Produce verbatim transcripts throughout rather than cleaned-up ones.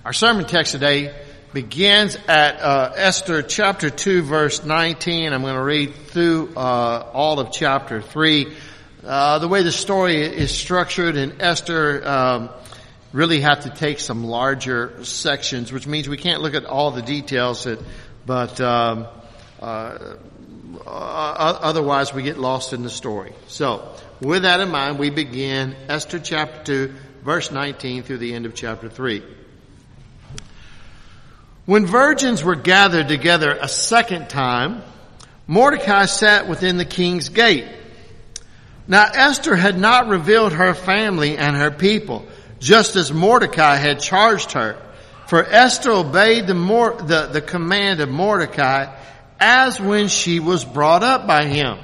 Our sermon text today begins at uh, Esther chapter two, verse nineteen. I'm going to read through uh, all of chapter three. Uh, the way the story is structured in Esther, um, really have to take some larger sections, which means we can't look at all the details, that, but um, uh, otherwise we get lost in the story. So, with that in mind, we begin Esther chapter two, verse nineteen through the end of chapter three. When virgins were gathered together a second time, Mordecai sat within the king's gate. Now Esther had not revealed her family and her people, just as Mordecai had charged her. For Esther obeyed the, Mor- the, the command of Mordecai as when she was brought up by him.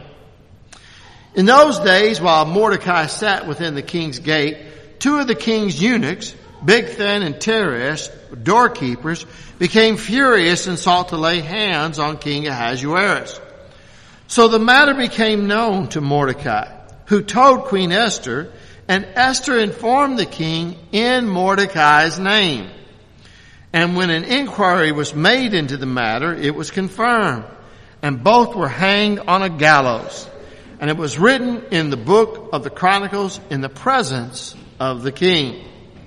In those days, while Mordecai sat within the king's gate, two of the king's eunuchs, Bigthan and Teresh, doorkeepers, became furious and sought to lay hands on King Ahasuerus. So the matter became known to Mordecai, who told Queen Esther, and Esther informed the king in Mordecai's name. And when an inquiry was made into the matter, it was confirmed, and both were hanged on a gallows. And it was written in the book of the Chronicles in the presence of the king.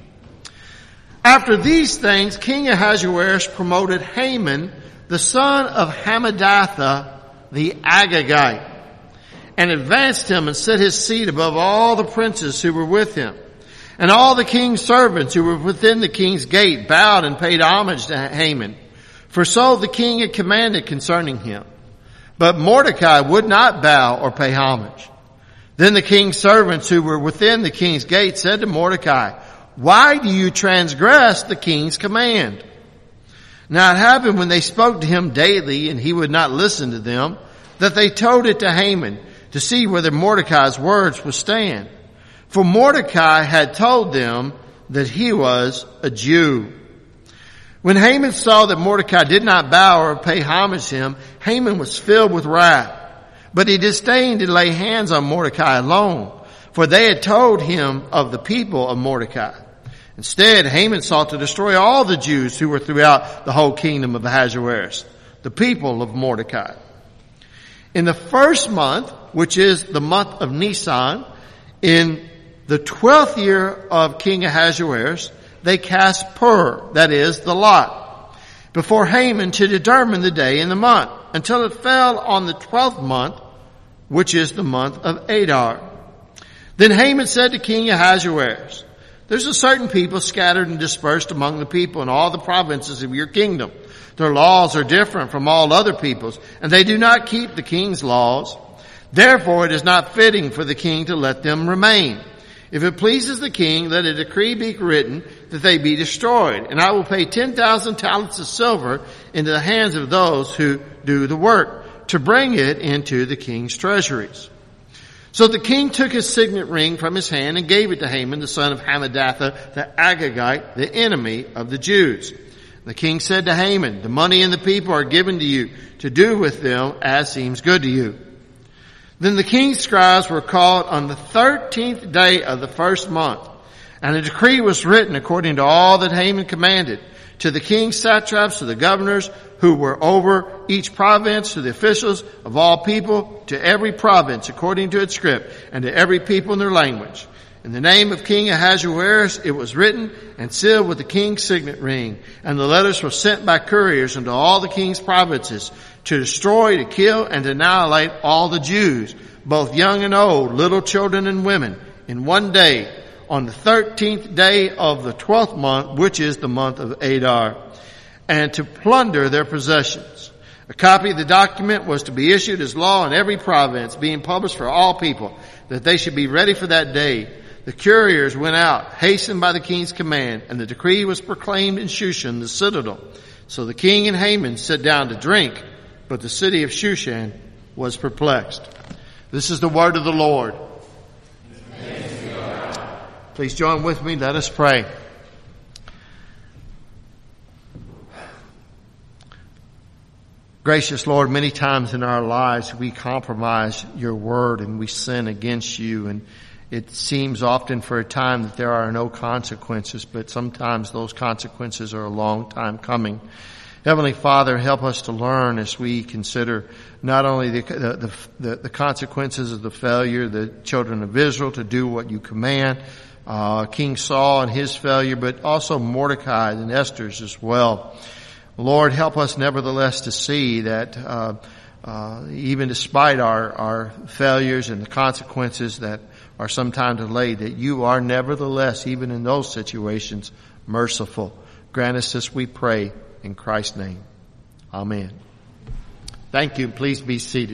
After these things, King Ahasuerus promoted Haman, the son of Hammedatha, the Agagite, and advanced him and set his seat above all the princes who were with him. And all the king's servants who were within the king's gate bowed and paid homage to Haman, for so the king had commanded concerning him. But Mordecai would not bow or pay homage. Then the king's servants who were within the king's gate said to Mordecai, "Why do you transgress the king's command?" Now it happened when they spoke to him daily and he would not listen to them, that they told it to Haman to see whether Mordecai's words would stand. For Mordecai had told them that he was a Jew. When Haman saw that Mordecai did not bow or pay homage to him, Haman was filled with wrath. But he disdained to lay hands on Mordecai alone, for they had told him of the people of Mordecai. Instead, Haman sought to destroy all the Jews who were throughout the whole kingdom of Ahasuerus, the people of Mordecai. In the first month, which is the month of Nisan, in the twelfth year of King Ahasuerus, they cast Pur, that is, the lot, before Haman to determine the day and the month, until it fell on the twelfth month, which is the month of Adar. Then Haman said to King Ahasuerus, "There's a certain people scattered and dispersed among the people in all the provinces of your kingdom. Their laws are different from all other people's, and they do not keep the king's laws. Therefore it is not fitting for the king to let them remain. If it pleases the king, let a decree be written that they be destroyed, and I will pay ten thousand talents of silver into the hands of those who do the work, to bring it into the king's treasuries." So the king took his signet ring from his hand and gave it to Haman, the son of Hammedatha, the Agagite, the enemy of the Jews. The king said to Haman, "The money and the people are given to you to do with them as seems good to you." Then the king's scribes were called on the thirteenth day of the first month, and a decree was written according to all that Haman commanded, to the king's satraps, to the governors who were over each province, to the officials of all people, to every province according to its script, and to every people in their language. In the name of King Ahasuerus it was written and sealed with the king's signet ring, and the letters were sent by couriers into all the king's provinces to destroy, to kill, and to annihilate all the Jews, both young and old, little children and women, in one day, on the thirteenth day of the twelfth month, which is the month of Adar, and to plunder their possessions. A copy of the document was to be issued as law in every province, being published for all people, that they should be ready for that day. The couriers went out, hastened by the king's command, and the decree was proclaimed in Shushan, the citadel. So the king and Haman sat down to drink, but the city of Shushan was perplexed. This is the word of the Lord. Please join with me. Let us pray. Gracious Lord, many times in our lives we compromise your word and we sin against you, and it seems often for a time that there are no consequences, but sometimes those consequences are a long time coming. Heavenly Father, help us to learn as we consider not only the, the, the, the consequences of the failure of the children of Israel to do what you command, uh, King Saul and his failure, but also Mordecai and Esther's as well. Lord, help us nevertheless to see that uh, uh, even despite our, our failures and the consequences that are sometimes delayed, that you are nevertheless, even in those situations, merciful. Grant us this, we pray, in Christ's name. Amen. Thank you. Please be seated.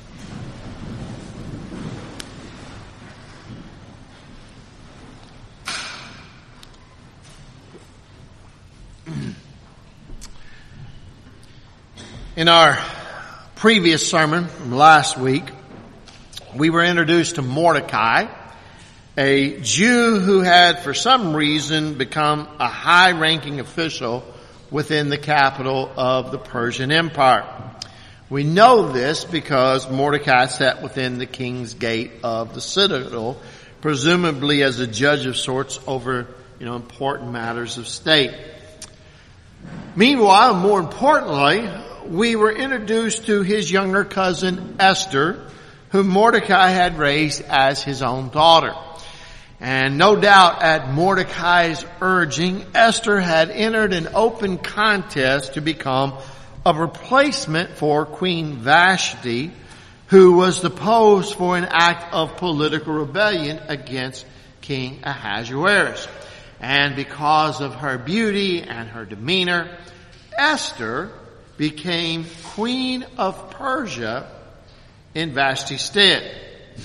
In our previous sermon from last week, we were introduced to Mordecai, a Jew who had for some reason become a high-ranking official within the capital of the Persian Empire. We know this because Mordecai sat within the king's gate of the citadel, presumably as a judge of sorts over, you know, important matters of state. Meanwhile, more importantly, we were introduced to his younger cousin Esther, whom Mordecai had raised as his own daughter. And no doubt at Mordecai's urging, Esther had entered an open contest to become a replacement for Queen Vashti, who was deposed for an act of political rebellion against King Ahasuerus. And because of her beauty and her demeanor, Esther became Queen of Persia in Vashti's stead.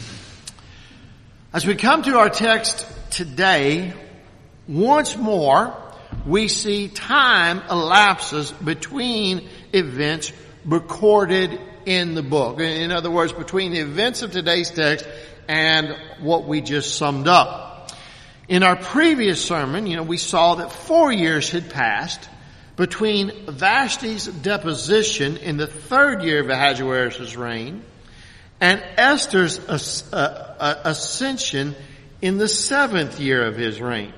As we come to our text today, once more we see time elapses between events recorded in the book. In other words, between the events of today's text and what we just summed up. In our previous sermon, you know, we saw that four years had passed between Vashti's deposition in the third year of Ahasuerus' reign and Esther's ascension in the seventh year of his reign.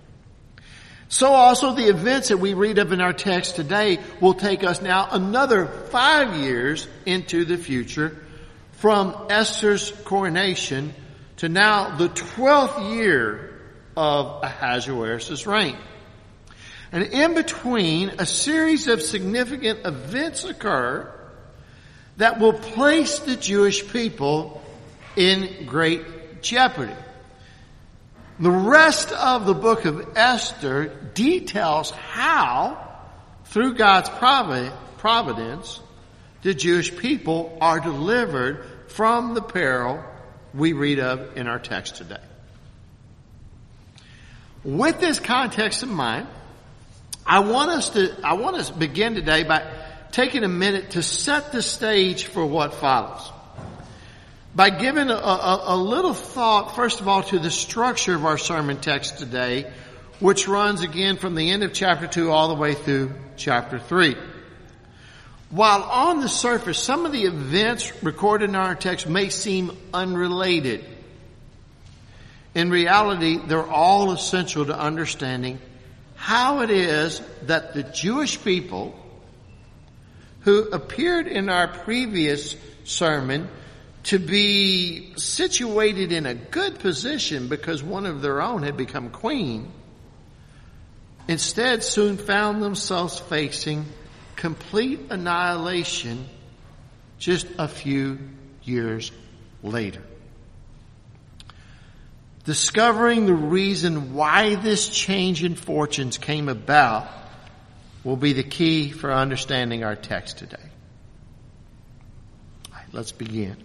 So also the events that we read of in our text today will take us now another five years into the future, from Esther's coronation to now the twelfth year of Ahasuerus' reign. And in between, a series of significant events occur that will place the Jewish people in great jeopardy. The rest of the book of Esther details how, through God's providence, the Jewish people are delivered from the peril we read of in our text today. With this context in mind, I want us to, I want us to begin today by taking a minute to set the stage for what follows. By giving a, a, a little thought, first of all, to the structure of our sermon text today, which runs again from the end of chapter two all the way through chapter three. While on the surface, some of the events recorded in our text may seem unrelated, in reality, they're all essential to understanding how it is that the Jewish people who appeared in our previous sermon to be situated in a good position because one of their own had become queen, instead soon found themselves facing complete annihilation just a few years later. Discovering the reason why this change in fortunes came about will be the key for understanding our text today. All right, let's begin.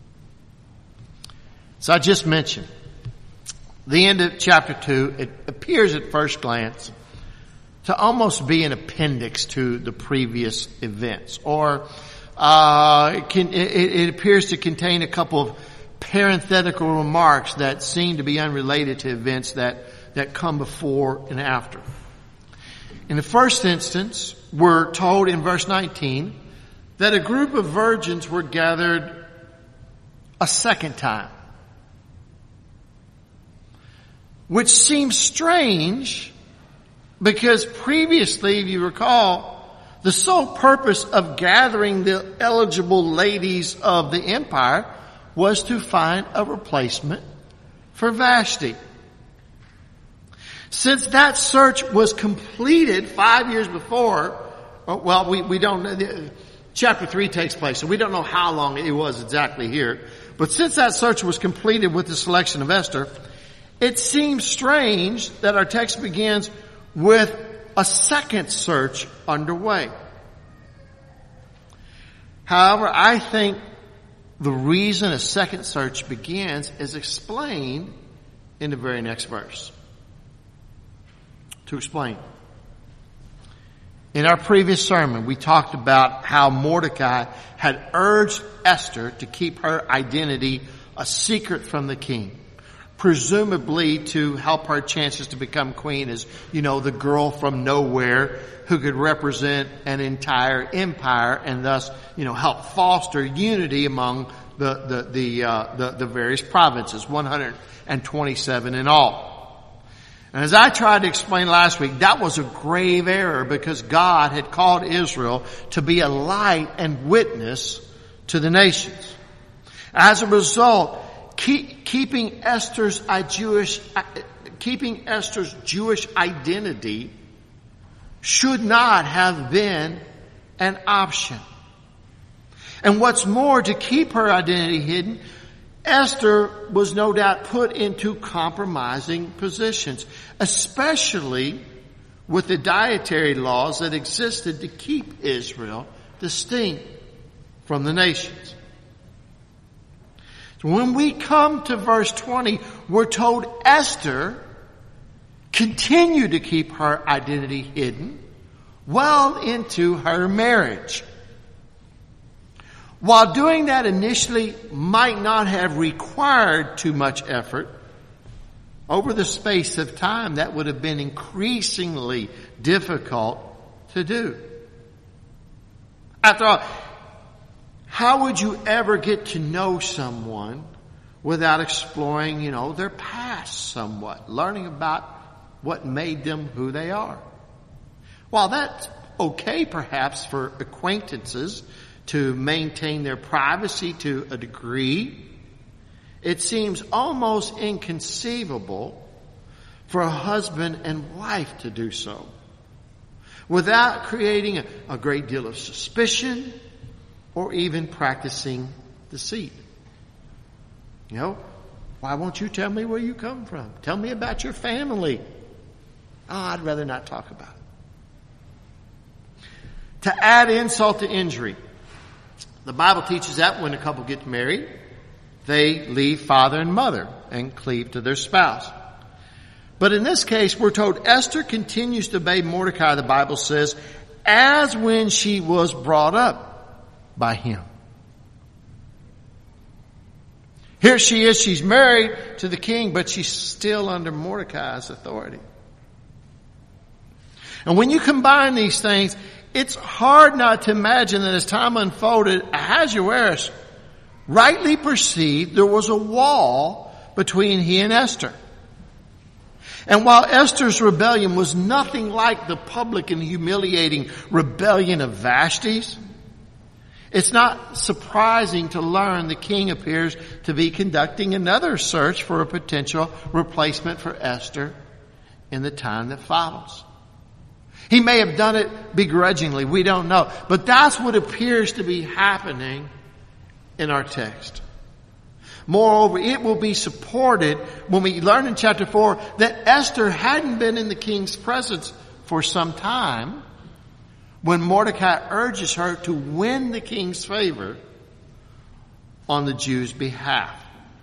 So I just mentioned, the end of chapter two, it appears at first glance to almost be an appendix to the previous events, or uh, it, can, it, it appears to contain a couple of parenthetical remarks that seem to be unrelated to events that, that come before and after. In the first instance, we're told in verse nineteen that a group of virgins were gathered a second time. which seems strange because previously, if you recall, the sole purpose of gathering the eligible ladies of the empire was to find a replacement for Vashti. Since that search was completed five years before, well, we, we don't, chapter three takes place, so we don't know how long it was exactly here. But since that search was completed with the selection of Esther, it seems strange that our text begins with a second search underway. However, I think the reason a second search begins is explained in the very next verse. To explain. In our previous sermon, we talked about how Mordecai had urged Esther to keep her identity a secret from the king, presumably to help her chances to become queen as, you know, the girl from nowhere who could represent an entire empire and thus, you know, help foster unity among the the the uh, the, the various provinces, one hundred twenty-seven in all. And as I tried to explain last week, that was a grave error because God had called Israel to be a light and witness to the nations. As a result, keep, keeping Esther's uh, Jewish, uh, keeping Esther's Jewish identity should not have been an option. And what's more, to keep her identity hidden, Esther was no doubt put into compromising positions, especially with the dietary laws that existed to keep Israel distinct from the nations. So when we come to verse twenty, we're told Esther continued to keep her identity hidden well into her marriage. While doing that initially might not have required too much effort, over the space of time that would have been increasingly difficult to do. After all, how would you ever get to know someone without exploring, you know, their past somewhat, learning about what made them who they are? While that's okay perhaps for acquaintances to maintain their privacy to a degree, it seems almost inconceivable for a husband and wife to do so without creating a, a great deal of suspicion or even practicing deceit. You know, why won't you tell me where you come from? Tell me about your family. Oh, I'd rather not talk about it. To add insult to injury, the Bible teaches that when a couple gets married, they leave father and mother and cleave to their spouse. But in this case, we're told Esther continues to obey Mordecai, the Bible says, as when she was brought up by him. Here she is, she's married to the king, but she's still under Mordecai's authority. And when you combine these things, it's hard not to imagine that as time unfolded, Ahasuerus rightly perceived there was a wall between he and Esther. And while Esther's rebellion was nothing like the public and humiliating rebellion of Vashti's, it's not surprising to learn the king appears to be conducting another search for a potential replacement for Esther in the time that follows. He may have done it begrudgingly, we don't know. But that's what appears to be happening in our text. Moreover, it will be supported when we learn in chapter four that Esther hadn't been in the king's presence for some time when Mordecai urges her to win the king's favor on the Jews' behalf.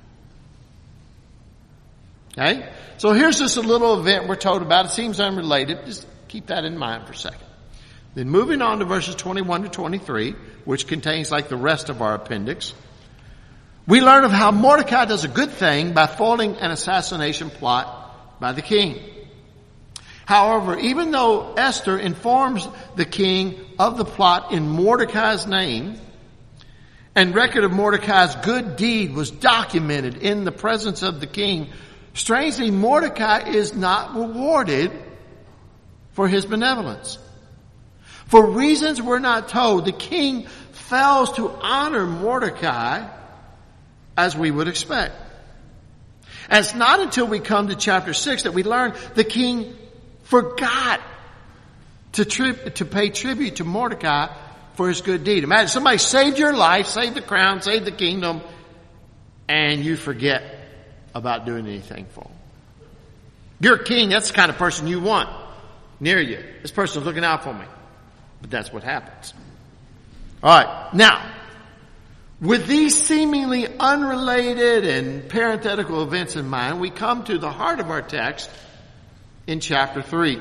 Okay? So here's just a little event we're told about. It seems unrelated. Just keep that in mind for a second. Then moving on to verses twenty-one to twenty-three, which contains like the rest of our appendix, we learn of how Mordecai does a good thing by foiling an assassination plot by the king. However, even though Esther informs the king of the plot in Mordecai's name, and record of Mordecai's good deed was documented in the presence of the king, Strangely, Mordecai is not rewarded for his benevolence. For reasons we're not told, the king fails to honor Mordecai as we would expect. And it's not until we come to chapter six that we learn the king forgot to, tri- to pay tribute to Mordecai for his good deed. Imagine somebody saved your life, saved the crown, saved the kingdom, and you forget about doing anything for him. You're a king, that's the kind of person you want near you. This person's looking out for me. But that's what happens. All right. Now, with these seemingly unrelated and parenthetical events in mind, we come to the heart of our text in chapter three.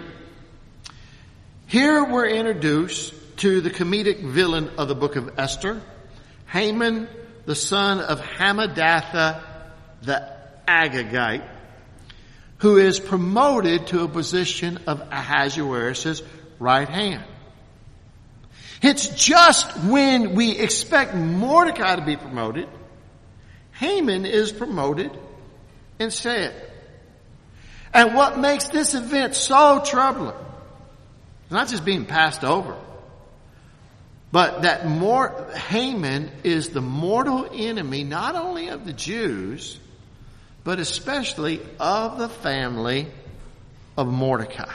Here we're introduced to the comedic villain of the book of Esther, Haman, the son of Hammedatha the Agagite, who is promoted to a position of Ahasuerus' right hand. It's just when we expect Mordecai to be promoted, Haman is promoted instead. And what makes this event so troubling, it's not just being passed over, but that Mor- Haman is the mortal enemy not only of the Jews, but especially of the family of Mordecai.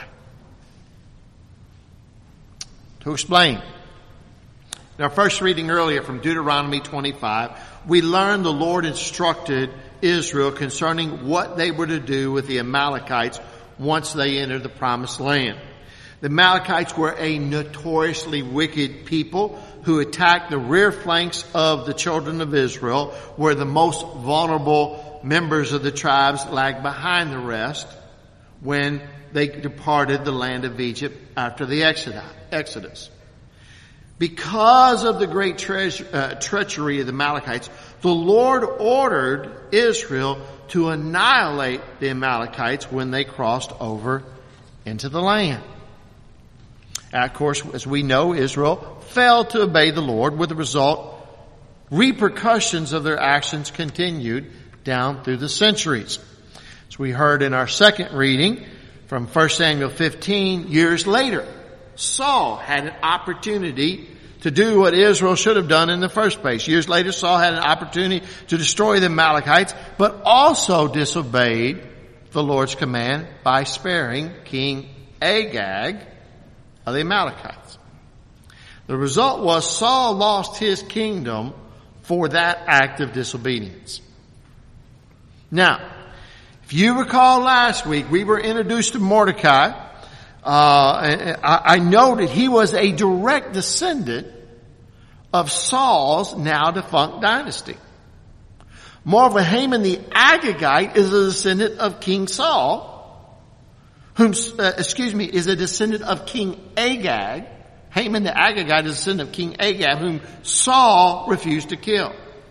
To explain, in our first reading earlier from Deuteronomy twenty-five, we learned the Lord instructed Israel concerning what they were to do with the Amalekites once they entered the promised land. The Amalekites were a notoriously wicked people who attacked the rear flanks of the children of Israel, where the most vulnerable members of the tribes lagged behind the rest when they departed the land of Egypt after the Exodus. Because of the great tre- uh, treachery of the Amalekites, the Lord ordered Israel to annihilate the Amalekites when they crossed over into the land. And of course, as we know, Israel failed to obey the Lord, with the result, repercussions of their actions continued down through the centuries. As we heard in our second reading from First Samuel fifteen, years later, Saul had an opportunity to do what Israel should have done in the first place. Years later, Saul had an opportunity to destroy the Amalekites, but also disobeyed the Lord's command by sparing King Agag of the Amalekites. The result was Saul lost his kingdom for that act of disobedience. Now, if you recall last week, we were introduced to Mordecai. Uh, I, I noted he was a direct descendant of Saul's now defunct dynasty. Moreover, Haman the Agagite is a descendant of King Saul, whom, uh, excuse me, is a descendant of King Agag. Haman the Agagite is a descendant of King Agag, whom Saul refused to kill.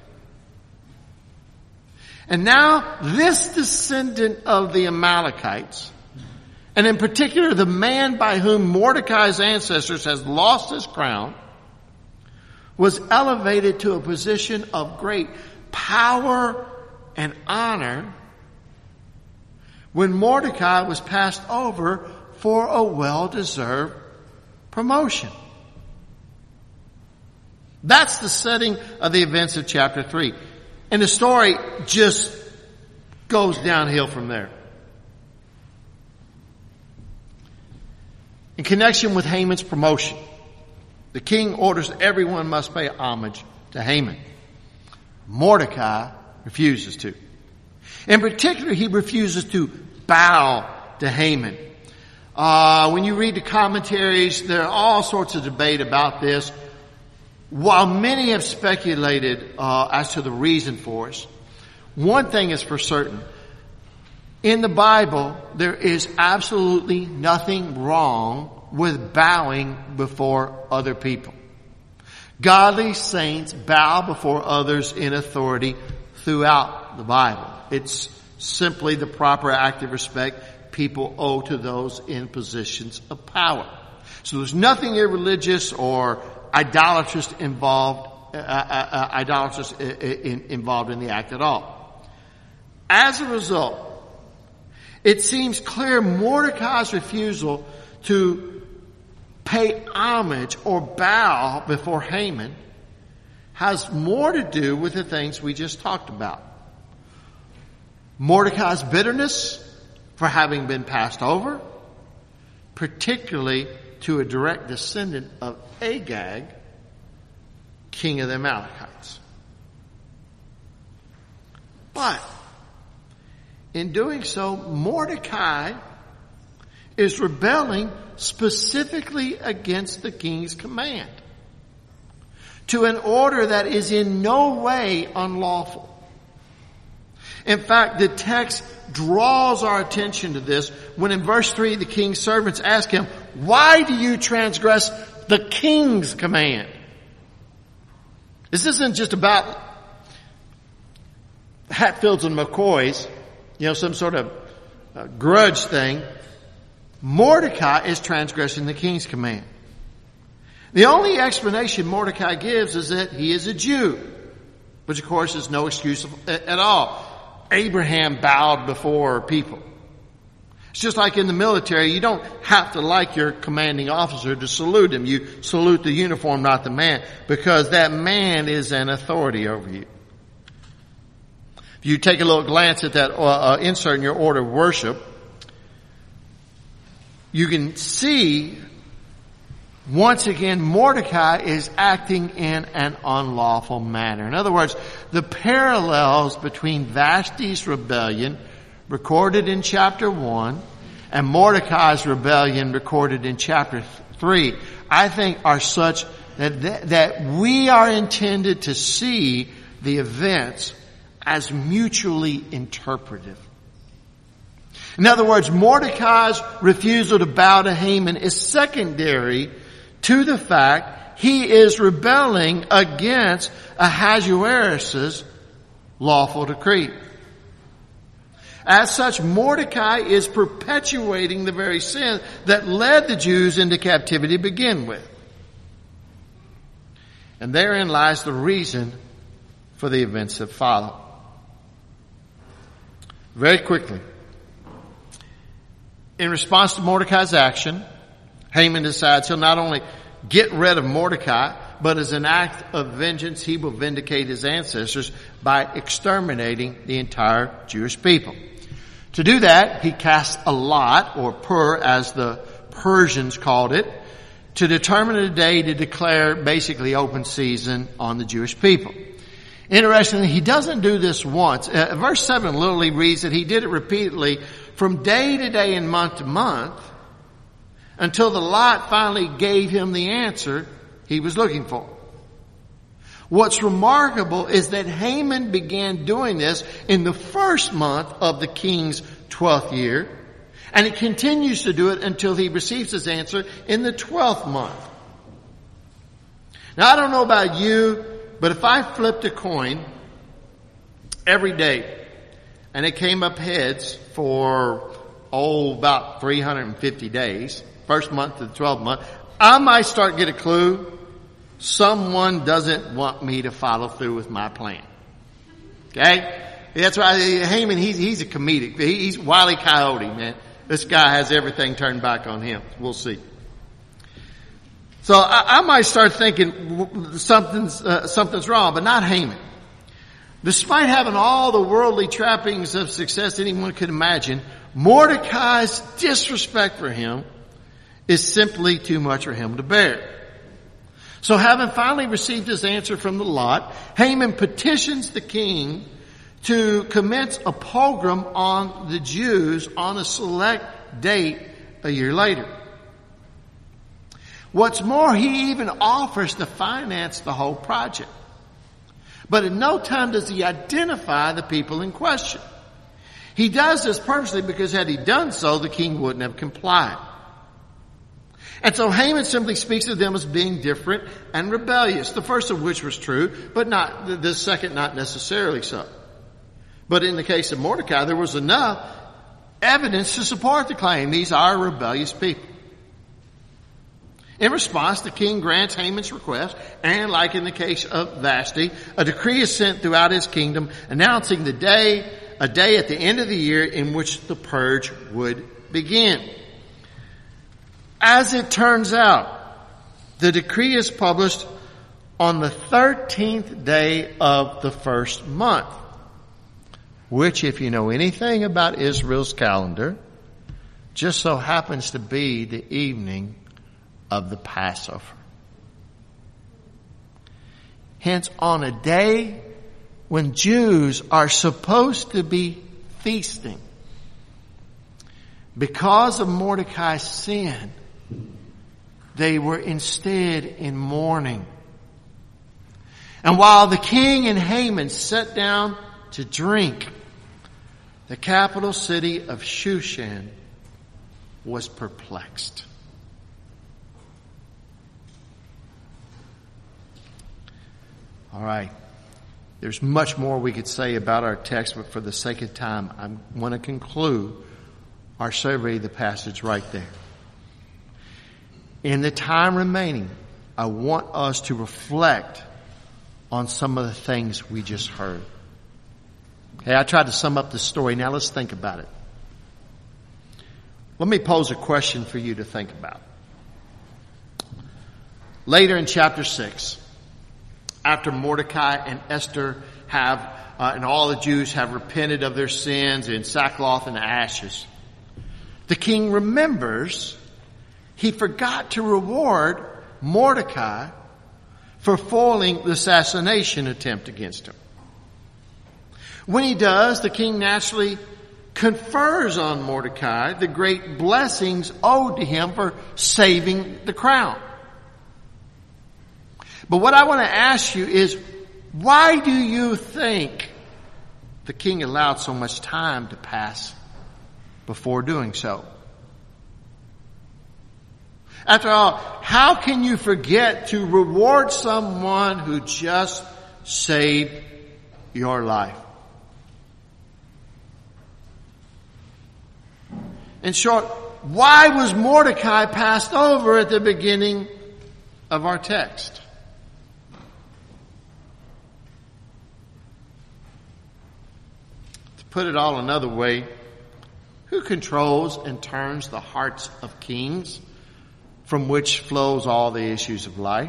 And now this descendant of the Amalekites, and in particular the man by whom Mordecai's ancestors has lost his crown, was elevated to a position of great power and honor when Mordecai was passed over for a well-deserved promotion. That's the setting of the events of chapter three. And the story just goes downhill from there. In connection with Haman's promotion, the king orders everyone must pay homage to Haman. Mordecai refuses to. In particular, he refuses to bow to Haman. Uh, when you read the commentaries, there are all sorts of debate about this. While many have speculated uh, as to the reason for it, one thing is for certain. In the Bible, there is absolutely nothing wrong with bowing before other people. Godly saints bow before others in authority throughout the Bible. It's simply the proper act of respect people owe to those in positions of power. So there's nothing irreligious or idolatrous involved, uh, uh, idolatrous in, involved in the act at all. As a result, it seems clear Mordecai's refusal to pay homage or bow before Haman has more to do with the things we just talked about. Mordecai's bitterness for having been passed over, particularly to a direct descendant of Agag, king of the Amalekites. But in doing so, Mordecai is rebelling specifically against the king's command to an order that is in no way unlawful. In fact, the text draws our attention to this when in verse three the king's servants ask him, "Why do you transgress the king's command?" This isn't just about Hatfields and McCoys, you know, some sort of uh, grudge thing. Mordecai is transgressing the king's command. The only explanation Mordecai gives is that he is a Jew, which of course is no excuse at all. Abraham bowed before people. It's just like in the military, you don't have to like your commanding officer to salute him. You salute the uniform, not the man, because that man is an authority over you. If you take a little glance at that uh, insert in your order of worship, you can see once again Mordecai is acting in an unlawful manner. In other words, the parallels between Vashti's rebellion recorded in chapter one and Mordecai's rebellion recorded in chapter three, I think are such that, that we are intended to see the events as mutually interpretive. In other words, Mordecai's refusal to bow to Haman is secondary to the fact he is rebelling against Ahasuerus' lawful decree. As such, Mordecai is perpetuating the very sin that led the Jews into captivity to begin with. And therein lies the reason for the events that follow. Very quickly, in response to Mordecai's action, Haman decides he'll not only get rid of Mordecai, but as an act of vengeance, he will vindicate his ancestors by exterminating the entire Jewish people. To do that, he casts a lot, or pur, as the Persians called it, to determine a day to declare basically open season on the Jewish people. Interestingly, he doesn't do this once. Uh, verse seven literally reads that he did it repeatedly from day to day and month to month until the lot finally gave him the answer he was looking for. What's remarkable is that Haman began doing this in the first month of the king's twelfth year, and he continues to do it until he receives his answer in the twelfth month. Now, I don't know about you, but if I flipped a coin every day and it came up heads for, oh, about three hundred fifty days, first month to the twelfth month, I might start to get a clue. Someone doesn't want me to follow through with my plan. Okay? That's why Haman, he's, he's a comedic. He's Wile E. Coyote, man. This guy has everything turned back on him. We'll see. So I, I might start thinking something's, uh, something's wrong, but not Haman. Despite having all the worldly trappings of success anyone could imagine, Mordecai's disrespect for him is simply too much for him to bear. So having finally received his answer from the lot, Haman petitions the king to commence a pogrom on the Jews on a select date a year later. What's more, he even offers to finance the whole project. But in no time does he identify the people in question. He does this purposely because had he done so, the king wouldn't have complied. And so Haman simply speaks of them as being different and rebellious, the first of which was true, but not the second not necessarily so. But in the case of Mordecai, there was enough evidence to support the claim. These are rebellious people. In response, the king grants Haman's request, and like in the case of Vashti, a decree is sent throughout his kingdom announcing the day a day at the end of the year in which the purge would begin. As it turns out, the decree is published on the thirteenth day of the first month, which, if you know anything about Israel's calendar, just so happens to be the evening of the Passover. Hence, on a day when Jews are supposed to be feasting, because of Mordecai's sin, they were instead in mourning. And while the king and Haman sat down to drink, the capital city of Shushan was perplexed. All right. There's much more we could say about our text, but for the sake of time, I want to conclude our survey of the passage right there. In the time remaining, I want us to reflect on some of the things we just heard. Okay, I tried to sum up the story. Now let's think about it. Let me pose a question for you to think about. Later in chapter six, after Mordecai and Esther have, uh, and all the Jews have repented of their sins in sackcloth and ashes, the king remembers he forgot to reward Mordecai for foiling the assassination attempt against him. When he does, the king naturally confers on Mordecai the great blessings owed to him for saving the crown. But what I want to ask you is, why do you think the king allowed so much time to pass before doing so? After all, how can you forget to reward someone who just saved your life? In short, why was Mordecai passed over at the beginning of our text? To put it all another way, who controls and turns the hearts of kings, from which flows all the issues of life?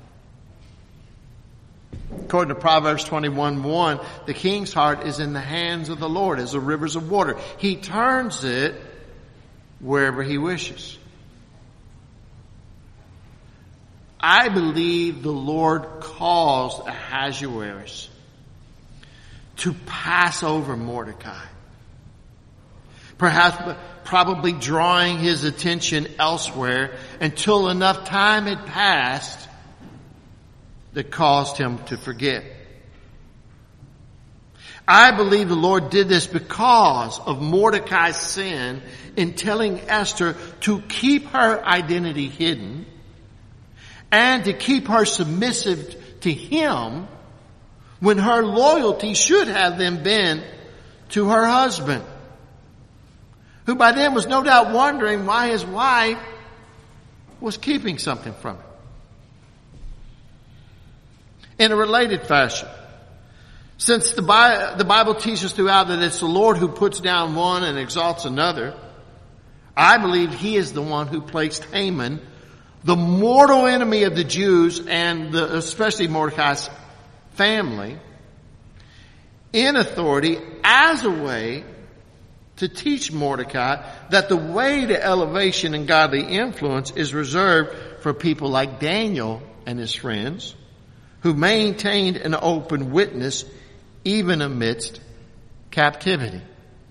According to Proverbs twenty-one one, the king's heart is in the hands of the Lord as the rivers of water. He turns it wherever he wishes. I believe the Lord caused Ahasuerus to pass over Mordecai, perhaps probably drawing his attention elsewhere until enough time had passed that caused him to forget. I believe the Lord did this because of Mordecai's sin in telling Esther to keep her identity hidden and to keep her submissive to him when her loyalty should have then been to her husband, who by then was no doubt wondering why his wife was keeping something from him. In a related fashion, since the Bible, the Bible teaches throughout that it's the Lord who puts down one and exalts another, I believe he is the one who placed Haman, the mortal enemy of the Jews and the, especially Mordecai's family, in authority as a way to teach Mordecai that the way to elevation and godly influence is reserved for people like Daniel and his friends, who maintained an open witness even amidst captivity.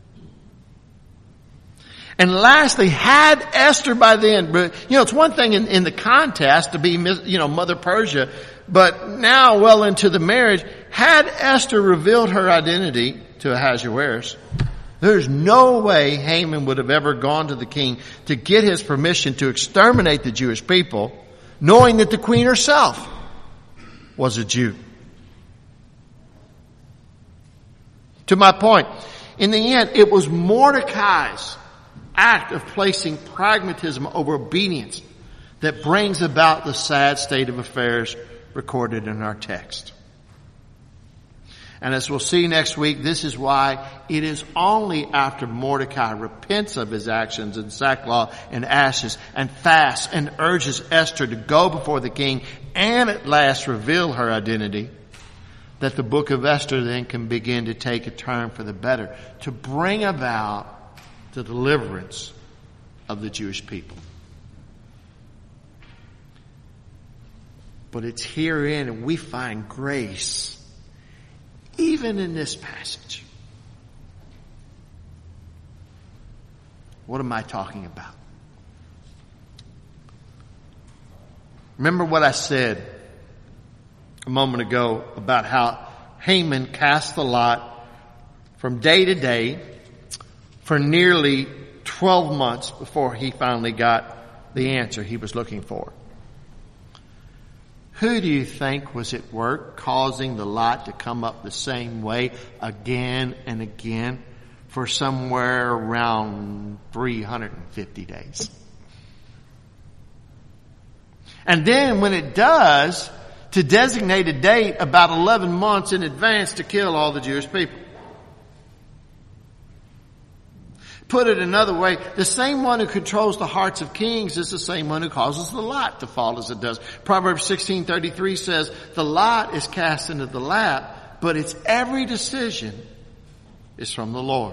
And lastly, had Esther by then, you know, it's one thing in, in the contest to be, you know, Mother Persia, but now well into the marriage, had Esther revealed her identity to Ahasuerus, there's no way Haman would have ever gone to the king to get his permission to exterminate the Jewish people, knowing that the queen herself was a Jew. To my point, in the end, it was Mordecai's act of placing pragmatism over obedience that brings about the sad state of affairs recorded in our text. And as we'll see next week, this is why it is only after Mordecai repents of his actions in sackcloth and ashes and fasts and urges Esther to go before the king and at last reveal her identity, that the book of Esther then can begin to take a turn for the better, to bring about the deliverance of the Jewish people. But it's herein we find grace, even in this passage. What am I talking about? Remember what I said a moment ago about how Haman cast the lot from day to day for nearly twelve months before he finally got the answer he was looking for. Who do you think was at work causing the lot to come up the same way again and again for somewhere around three hundred fifty days? And then when it does, to designate a date about eleven months in advance to kill all the Jewish people. Put it another way, the same one who controls the hearts of kings is the same one who causes the lot to fall as it does. Proverbs sixteen thirty-three says, the lot is cast into the lap, but its every decision is from the Lord.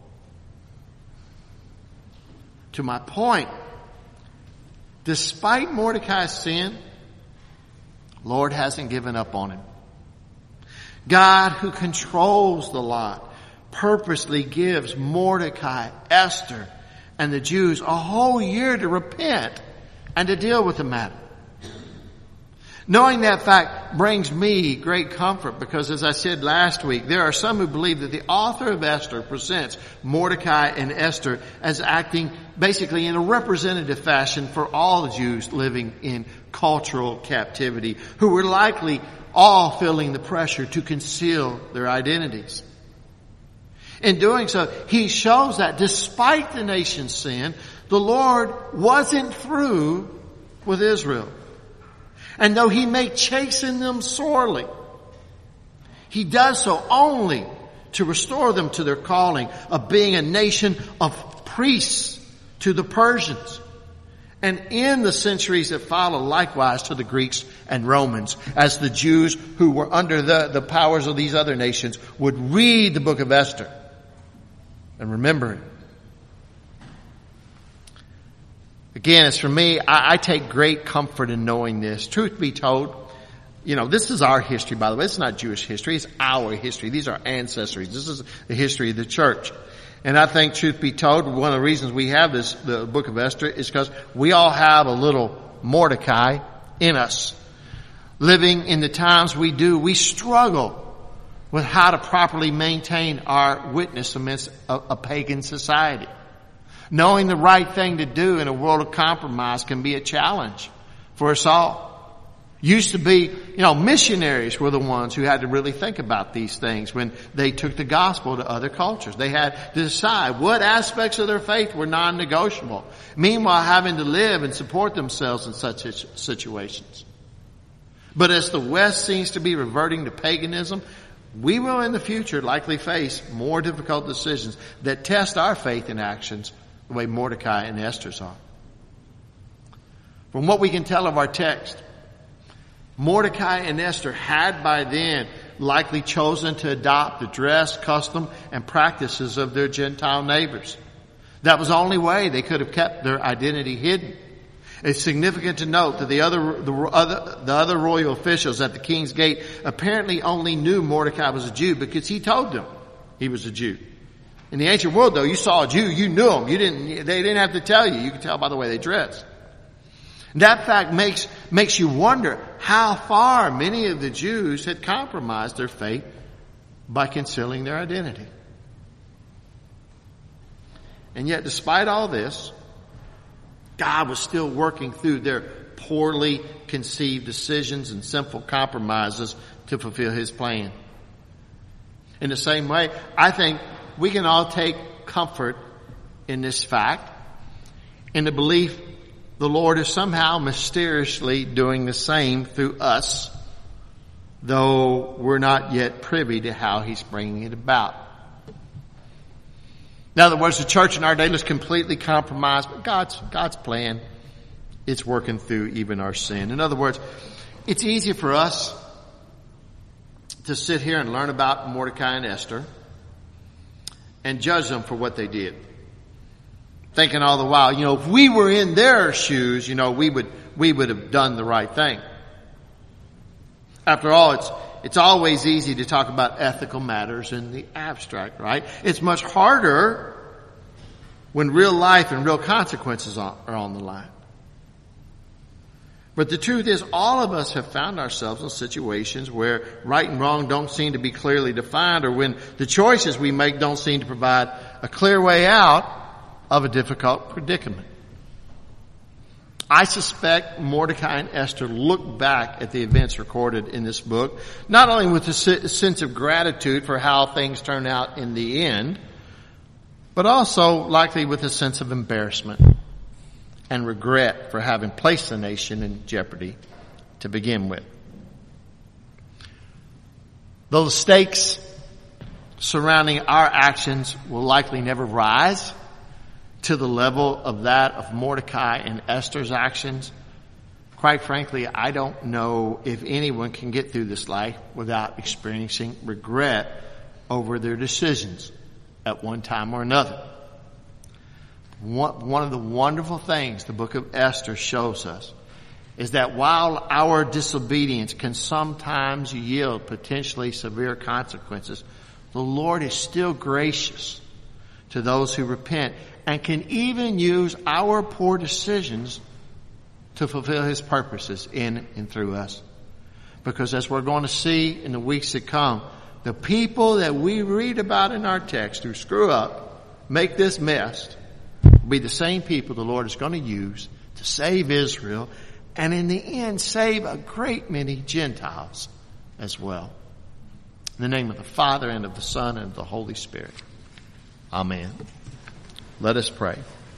To my point, despite Mordecai's sin, Lord hasn't given up on him. God, who controls the lot, purposely gives Mordecai, Esther, and the Jews a whole year to repent and to deal with the matter. Knowing that fact brings me great comfort because, as I said last week, there are some who believe that the author of Esther presents Mordecai and Esther as acting basically in a representative fashion for all the Jews living in cultural captivity, who were likely all feeling the pressure to conceal their identities. In doing so, he shows that despite the nation's sin, the Lord wasn't through with Israel. And though he may chasten them sorely, he does so only to restore them to their calling of being a nation of priests to the Persians. And in the centuries that follow, likewise to the Greeks and Romans, as the Jews who were under the, the powers of these other nations would read the book of Esther and remember it. Again, as for me, I, I take great comfort in knowing this. Truth be told, you know, this is our history, by the way. It's not Jewish history. It's our history. These are ancestries. This is the history of the church. And I think, truth be told, one of the reasons we have this, the book of Esther, is because we all have a little Mordecai in us. Living in the times we do, we struggle with how to properly maintain our witness amidst a, a pagan society. Knowing the right thing to do in a world of compromise can be a challenge for us all. Used to be, you know, missionaries were the ones who had to really think about these things when they took the gospel to other cultures. They had to decide what aspects of their faith were non-negotiable. Meanwhile, having to live and support themselves in such situations. But as the West seems to be reverting to paganism, we will in the future likely face more difficult decisions that test our faith and actions the way Mordecai and Esther's are. From what we can tell of our text, Mordecai and Esther had by then likely chosen to adopt the dress, custom, and practices of their Gentile neighbors. That was the only way they could have kept their identity hidden. It's significant to note that the other, the other, the other royal officials at the king's gate apparently only knew Mordecai was a Jew because he told them he was a Jew. In the ancient world, though, you saw a Jew, you knew him. You didn't, they didn't have to tell you. You could tell by the way they dressed. That fact makes, makes you wonder how far many of the Jews had compromised their faith by concealing their identity. And yet, despite all this, God was still working through their poorly conceived decisions and sinful compromises to fulfill his plan. In the same way, I think we can all take comfort in this fact, in the belief the Lord is somehow mysteriously doing the same through us though we're not yet privy to how he's bringing it about. In other words, the church in our day is completely compromised, but God's, God's plan, it's working through even our sin. In other words, it's easy for us to sit here and learn about Mordecai and Esther and judge them for what they did. Thinking all the while, you know, if we were in their shoes, you know, we would, we would have done the right thing. After all, it's, it's always easy to talk about ethical matters in the abstract, right? It's much harder when real life and real consequences are on the line. But the truth is, all of us have found ourselves in situations where right and wrong don't seem to be clearly defined, or when the choices we make don't seem to provide a clear way out of a difficult predicament. I suspect Mordecai and Esther look back at the events recorded in this book, not only with a sense of gratitude for how things turned out in the end, but also likely with a sense of embarrassment and regret for having placed the nation in jeopardy to begin with. Though the stakes surrounding our actions will likely never rise to the level of that of Mordecai and Esther's actions, quite frankly, I don't know if anyone can get through this life without experiencing regret over their decisions at one time or another. One of the wonderful things the book of Esther shows us is that while our disobedience can sometimes yield potentially severe consequences, the Lord is still gracious to those who repent and can even use our poor decisions to fulfill his purposes in and through us. Because as we're going to see in the weeks to come, the people that we read about in our text who screw up, make this mess, will be the same people the Lord is going to use to save Israel, and in the end save a great many Gentiles as well. In the name of the Father, and of the Son, and of the Holy Spirit. Amen. Let us pray.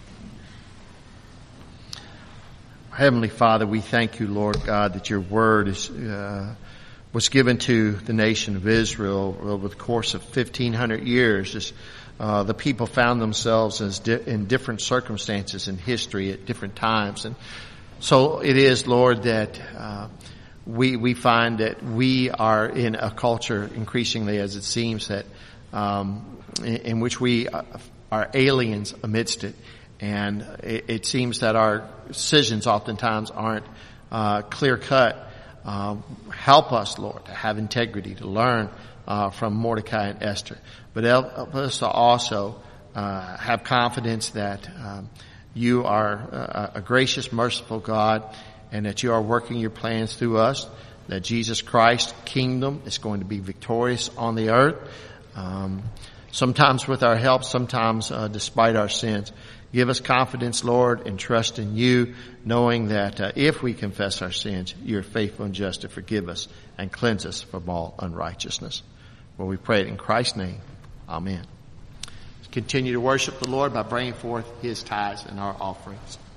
Heavenly Father, we thank you, Lord God, that your word is uh, was given to the nation of Israel over the course of fifteen hundred years. As, uh, the people found themselves as di- in different circumstances in history at different times. And so it is, Lord, that uh, we we find that we are in a culture increasingly, as it seems, that um, in, in which we are aliens amidst it. And it, it seems that our decisions oftentimes aren't uh, clear-cut. Uh, help us, Lord, to have integrity, to learn uh, from Mordecai and Esther. But help us to also uh, have confidence that um, you are a, a gracious, merciful God, and that you are working your plans through us, that Jesus Christ's kingdom is going to be victorious on the earth, um, sometimes with our help, sometimes uh, despite our sins. Give us confidence, Lord, and trust in you, knowing that uh, if we confess our sins, you are faithful and just to forgive us and cleanse us from all unrighteousness. For we pray it in Christ's name. Amen. Continue to worship the Lord by bringing forth his tithes and our offerings.